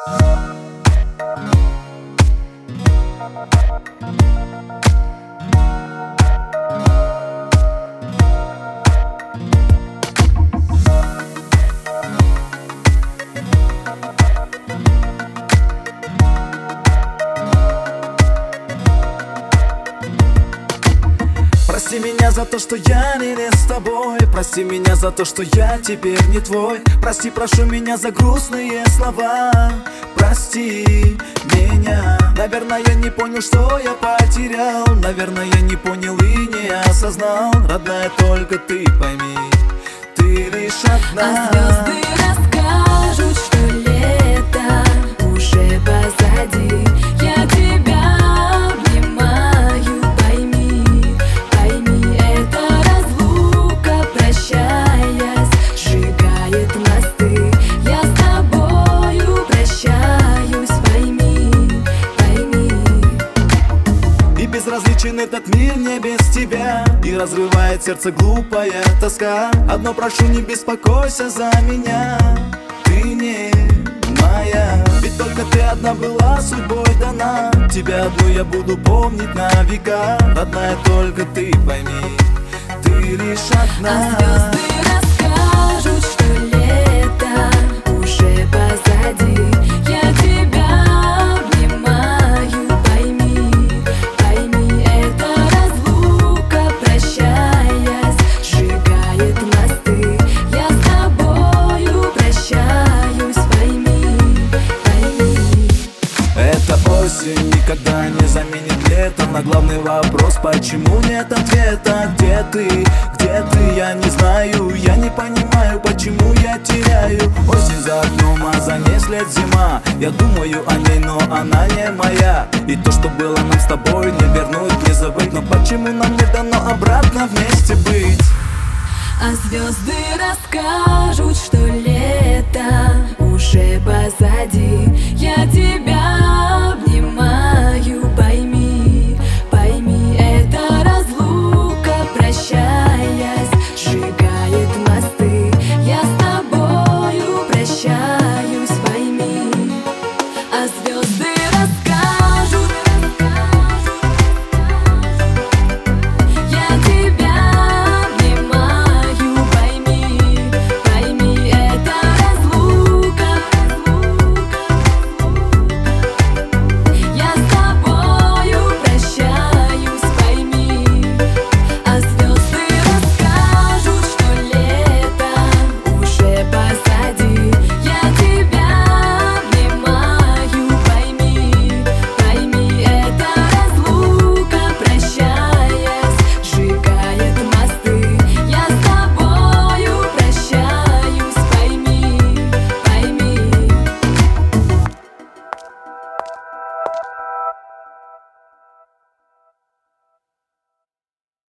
Прости меня за то, что я не с тобой. Прости меня за то, что я теперь не твой. Прости, прошу меня за грустные слова. Прости меня. Наверное, я не понял, что я потерял. Наверное, я не понял и не осознал. Родная, только ты пойми, ты лишь одна. А звезды расскажут, что лето уже позади. Я тебя обнимаю, пойми, пойми, эта разлука, прощаясь, сжигает мосты. Я с тобою прощаюсь, пойми, пойми. И безразличен этот мир не без тебя. И разрывает сердце глупая тоска. Одно прошу, не беспокойся за меня. Ты не моя, ведь только ты одна была судьбой дана. Тебя одну я буду помнить на века. Родная, только ты пойми, ты лишь одна. А звезды расскажут, что лето уже позади. Я тебя обнимаю, пойми, пойми, эта разлука, прощаясь, сжигает мосты. Я с тобою прощаюсь, пойми, пойми. Эта осень никогда не заменит лето. На главный вопрос, почему нет ответа. Где ты, я не знаю. Я не понимаю, почему я теряю. Осень за окном, а за ней след зима. Я думаю о ней, но она не моя. И то, что было нам с тобой, не вернуть, не забыть. Но почему нам не дано обратно вместе быть? А звезды расскажут, что